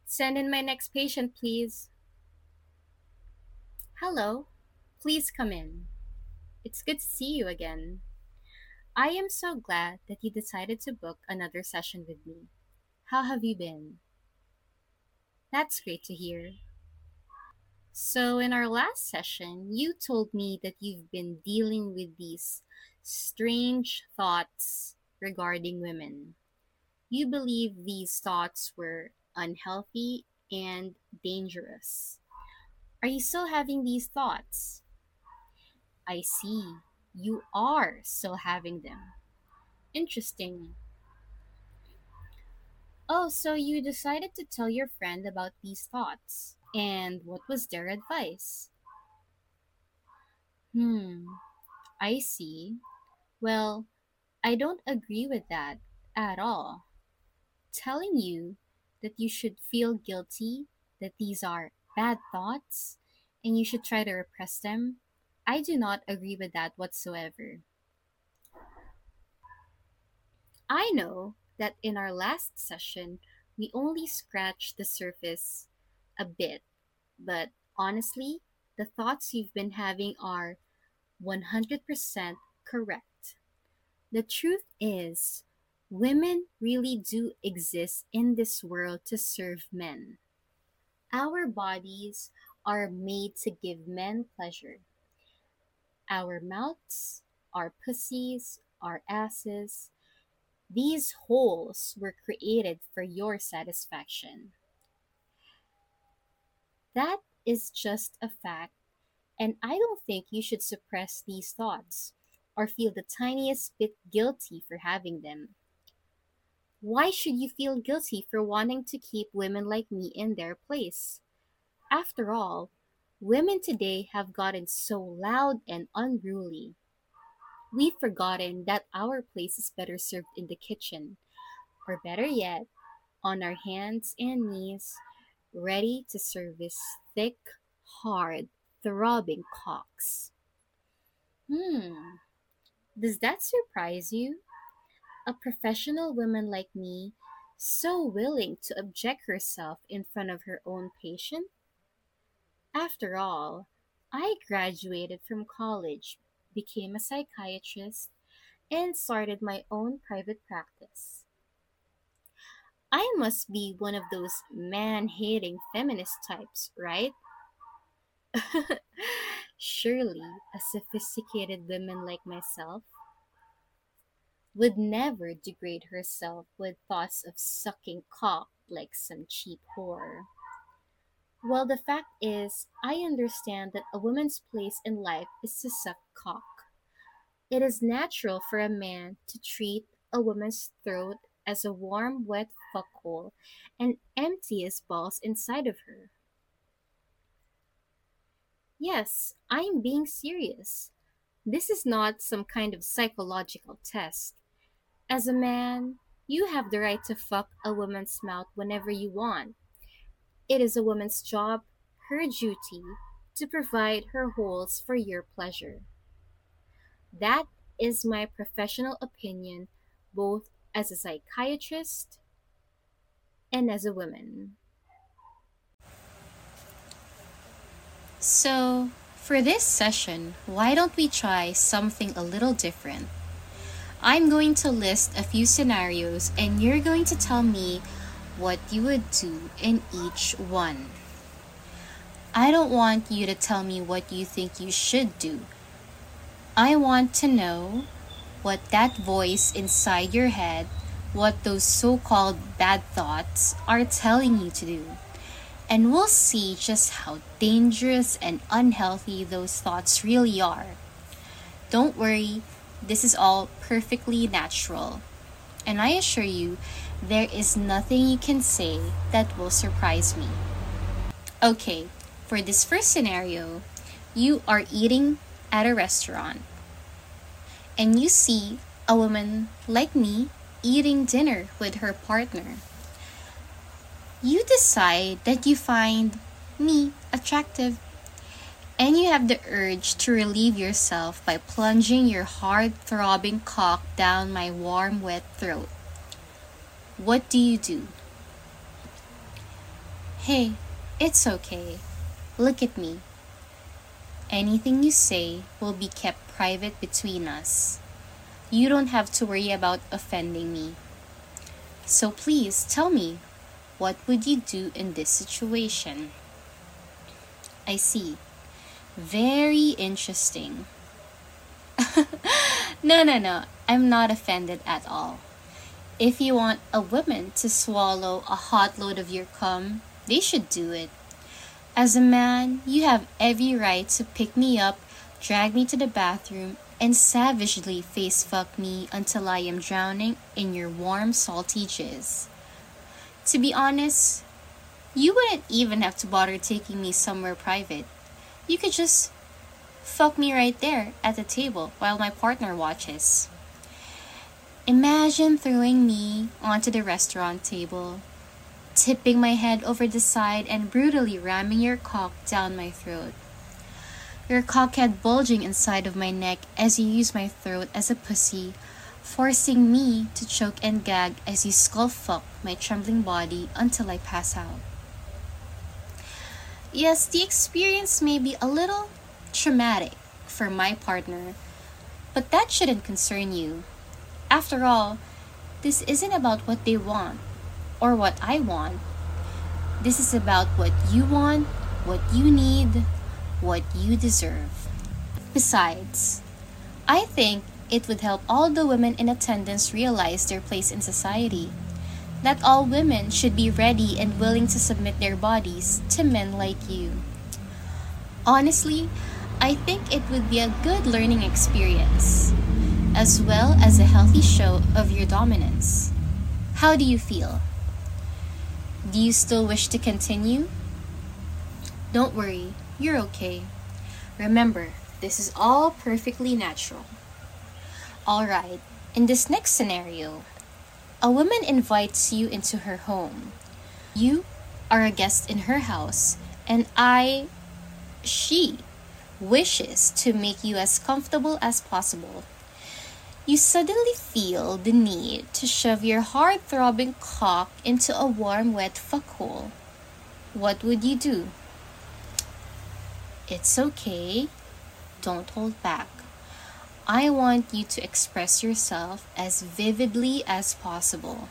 Send in my next patient, please. Hello. Please come in. It's good to see you again. I am so glad that you decided to book another session with me. How have you been? That's great to hear. So, in our last session, you told me that you've been dealing with these strange thoughts regarding women. You believe these thoughts were unhealthy and dangerous. Are you still having these thoughts? I see. You are still having them. Interesting. Oh, so you decided to tell your friend about these thoughts. And what was their advice? Hmm, I see. Well, I don't agree with that at all. Telling you that you should feel guilty, that these are bad thoughts, and you should try to repress them, I do not agree with that whatsoever. I know that in our last session, we only scratched the surface a bit, but honestly, the thoughts you've been having are 100% correct. The truth is, women really do exist in this world to serve men. Our bodies are made to give men pleasure. Our mouths, our pussies, our asses, these holes were created for your satisfaction. That is just a fact, and I don't think you should suppress these thoughts or feel the tiniest bit guilty for having them. Why should you feel guilty for wanting to keep women like me in their place? After all, women today have gotten so loud and unruly. We've forgotten that our place is better served in the kitchen, or better yet, on our hands and knees, ready to service thick, hard, throbbing cocks. Hmm, does that surprise you? A professional woman like me, so willing to object herself in front of her own patient? After all, I graduated from college, became a psychiatrist, and started my own private practice. I must be one of those man hating feminist types, right? Surely a sophisticated woman like myself would never degrade herself with thoughts of sucking cock like some cheap whore. Well, the fact is, I understand that a woman's place in life is to suck cock. It is natural for a man to treat a woman's throat as a warm, wet fuckhole and empty his balls inside of her. Yes, I'm being serious. This is not some kind of psychological test. As a man, you have the right to fuck a woman's mouth whenever you want. It is a woman's job, her duty, to provide her holes for your pleasure. That is my professional opinion, both as a psychiatrist and as a woman. So, for this session, why don't we try something a little different? I'm going to list a few scenarios and you're going to tell me what you would do in each one. I don't want you to tell me what you think you should do. I want to know what that voice inside your head, what those so called bad thoughts are telling you to do. And we'll see just how dangerous and unhealthy those thoughts really are. Don't worry, this is all perfectly natural. And I assure you, there is nothing you can say that will surprise me. Okay, for this first scenario, you are eating at a restaurant and you see a woman like me eating dinner with her partner. You decide that you find me attractive and you have the urge to relieve yourself by plunging your hard throbbing cock down my warm wet throat. What do you do? Hey, it's okay. Look at me. Anything you say will be kept private between us. You don't have to worry about offending me. So please tell me, what would you do in this situation? I see. Very interesting. No. I'm not offended at all. If you want a woman to swallow a hot load of your cum, they should do it. As a man, you have every right to pick me up, drag me to the bathroom, and savagely face fuck me until I am drowning in your warm, salty jizz. To be honest, you wouldn't even have to bother taking me somewhere private. You could just fuck me right there at the table while my partner watches. Imagine throwing me onto the restaurant table, tipping my head over the side and brutally ramming your cock down my throat. Your cockhead bulging inside of my neck as you use my throat as a pussy, forcing me to choke and gag as you skull fuck my trembling body until I pass out. Yes, the experience may be a little traumatic for my partner, but that shouldn't concern you. After all, this isn't about what they want or what I want. This is about what you want, what you need, what you deserve. Besides, I think it would help all the women in attendance realize their place in society. That all women should be ready and willing to submit their bodies to men like you. Honestly, I think it would be a good learning experience, as well as a healthy show of your dominance. How do you feel? Do you still wish to continue? Don't worry, you're okay. Remember, this is all perfectly natural. Alright, in this next scenario, a woman invites you into her home. You are a guest in her house, and she, wishes to make you as comfortable as possible. You suddenly feel the need to shove your hard-throbbing cock into a warm, wet fuckhole. What would you do? It's okay. Don't hold back. I want you to express yourself as vividly as possible.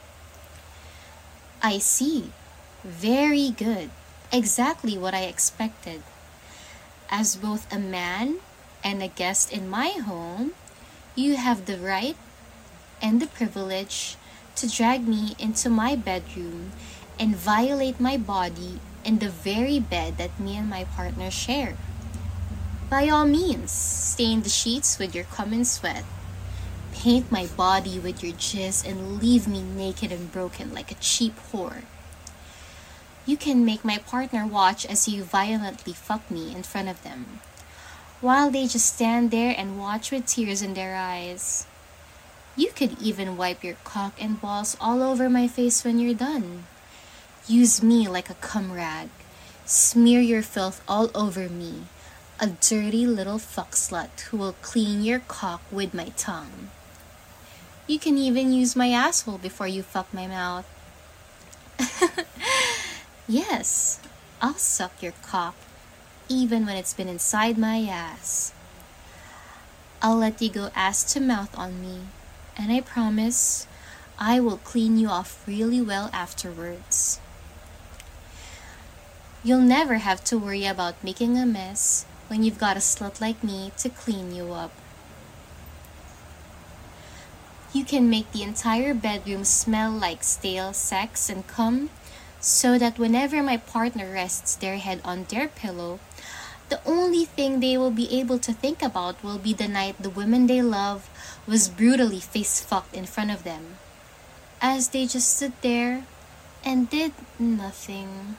I see. Very good. Exactly what I expected. As both a man and a guest in my home, you have the right and the privilege to drag me into my bedroom and violate my body in the very bed that me and my partner share. By all means, stain the sheets with your cum and sweat. Paint my body with your jizz and leave me naked and broken like a cheap whore. You can make my partner watch as you violently fuck me in front of them, while they just stand there and watch with tears in their eyes. You could even wipe your cock and balls all over my face when you're done. Use me like a cum rag. Smear your filth all over me, a dirty little fuck slut who will clean your cock with my tongue. You can even use my asshole before you fuck my mouth. Yes, I'll suck your cock, even when it's been inside my ass. I'll let you go ass to mouth on me, and I promise I will clean you off really well afterwards. You'll never have to worry about making a mess when you've got a slut like me to clean you up. You can make the entire bedroom smell like stale sex and cum, so that whenever my partner rests their head on their pillow, the only thing they will be able to think about will be the night the woman they love was brutally face-fucked in front of them, as they just stood there and did nothing.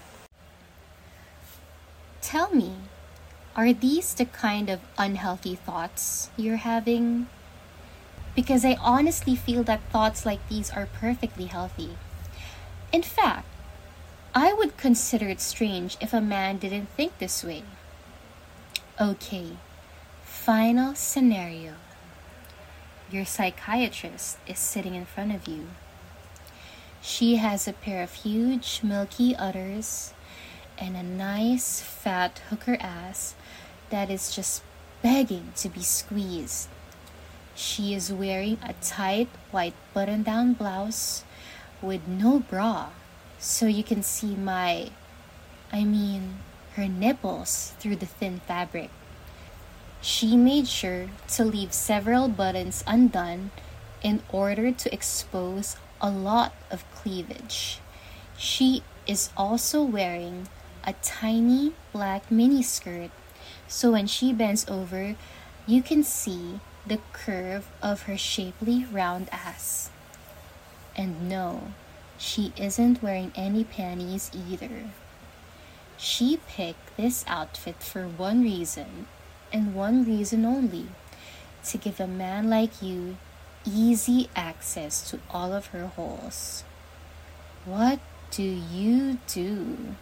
Tell me, are these the kind of unhealthy thoughts you're having? Because I honestly feel that thoughts like these are perfectly healthy. In fact, I would consider it strange if a man didn't think this way. Okay, final scenario. Your psychiatrist is sitting in front of you. She has a pair of huge, milky udders and a nice, fat hooker ass that is just begging to be squeezed. She is wearing a tight white button down blouse with no bra, so you can see I mean, her nipples through the thin fabric. She made sure to leave several buttons undone in order to expose a lot of cleavage. She is also wearing a tiny black miniskirt, so when she bends over, you can see the curve of her shapely round ass. And no, she isn't wearing any panties either. She picked this outfit for one reason, and one reason only, to give a man like you easy access to all of her holes. What do you do?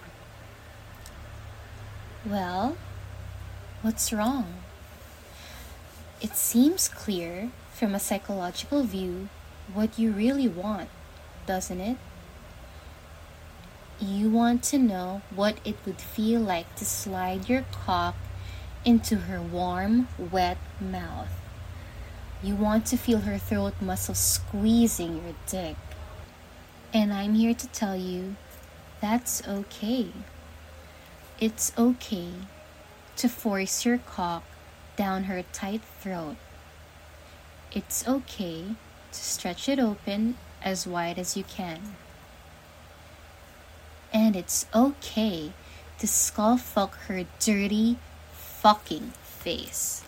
Well, what's wrong? It seems clear from a psychological view what you really want, doesn't it? You want to know what it would feel like to slide your cock into her warm, wet mouth. You want to feel her throat muscles squeezing your dick. And I'm here to tell you that's okay. It's okay to force your cock down her tight throat. It's okay to stretch it open as wide as you can. And it's okay to skull fuck her dirty fucking face.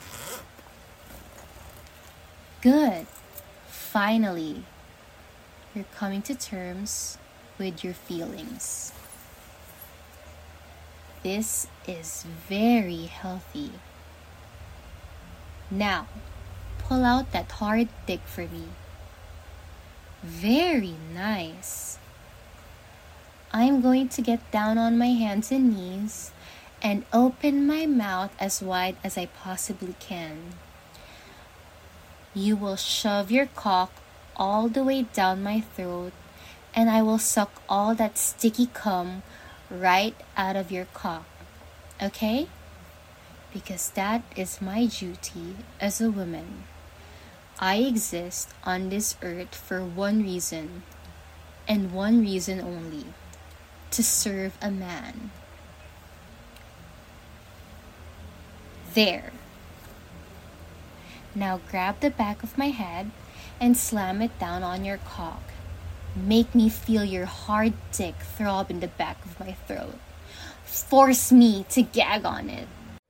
Good. Finally, you're coming to terms with your feelings. This is very healthy. Now, pull out that hard dick for me. Very nice. I'm going to get down on my hands and knees and open my mouth as wide as I possibly can. You will shove your cock all the way down my throat, and I will suck all that sticky cum right out of your cock. Okay? Because that is my duty as a woman. I exist on this earth for one reason, and one reason only: to serve a man. There. Now grab the back of my head and slam it down on your cock. Make me feel your hard dick throb in the back of my throat. Force me to gag on it.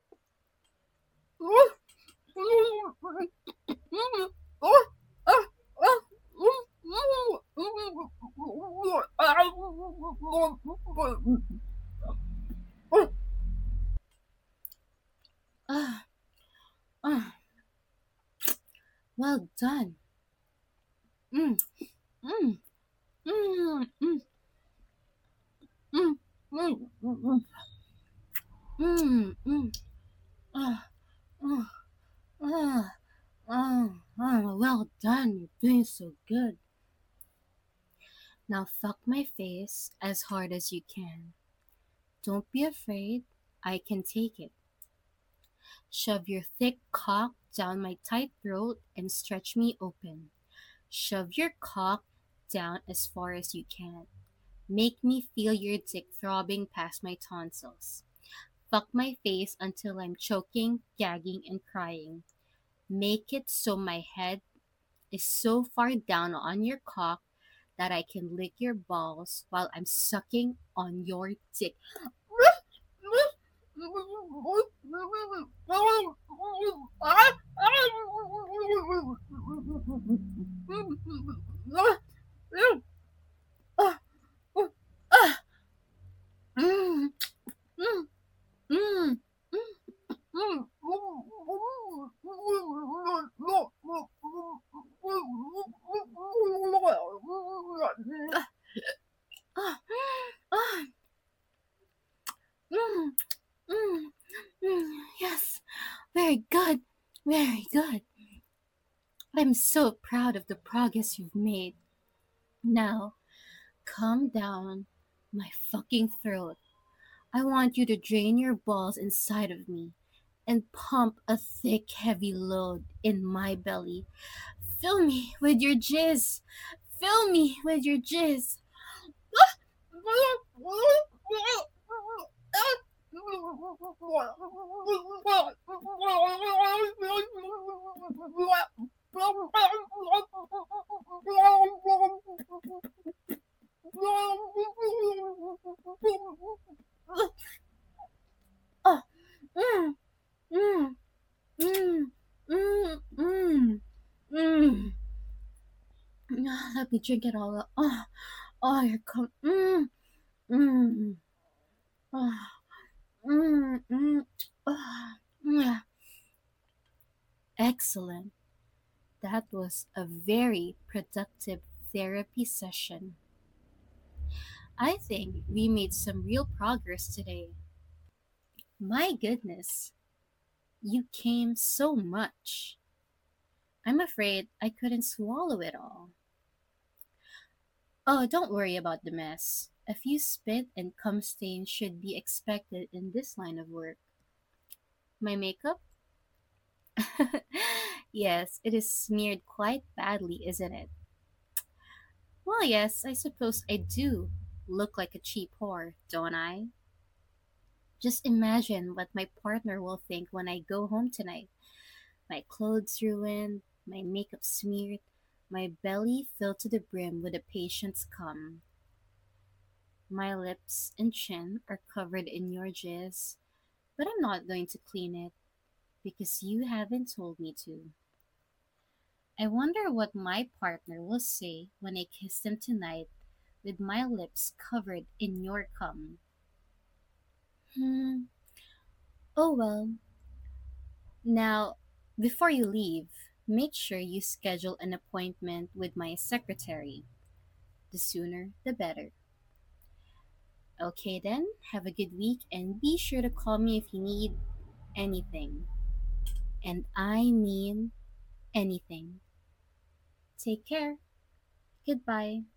Ah, ah, well done. Mm, mm, mm, mm, mm, mm, mm, mm, mm. Ah, ah, ah, well done. You're doing so good. Now fuck my face as hard as you can. Don't be afraid. I can take it. Shove your thick cock down my tight throat and stretch me open. Shove your cock down as far as you can. Make me feel your dick throbbing past my tonsils. Fuck my face until I'm choking, gagging, and crying. Make it so my head is so far down on your cock that I can lick your balls while I'm sucking on your dick. Yes, very good, very good. I'm so proud of the progress you've made. Now, come down my fucking throat. I want you to drain your balls inside of me and pump a thick, heavy load in my belly. Fill me with your jizz. Fill me with your jizz. Oh, mm, mm, mm, mm, mm, mm. Let me drink it all up. Oh, you're mm, oh, oh, yeah. Excellent. That was a very productive therapy session. I think we made some real progress today. My goodness, you came so much. I'm afraid I couldn't swallow it all. Oh, don't worry about the mess. A few spit and cum stains should be expected in this line of work. My makeup? Yes, it is smeared quite badly, isn't it? Well, yes, I suppose I do look like a cheap whore, don't I? Just imagine what my partner will think when I go home tonight. My clothes ruined, my makeup smeared, my belly filled to the brim with a patient's cum. My lips and chin are covered in your jizz, but I'm not going to clean it because you haven't told me to. I wonder what my partner will say when I kiss him tonight with my lips covered in your cum. Hmm. Oh well. Now, before you leave, make sure you schedule an appointment with my secretary. The sooner, the better. Okay then, have a good week and be sure to call me if you need anything. And I mean anything. Take care. Goodbye.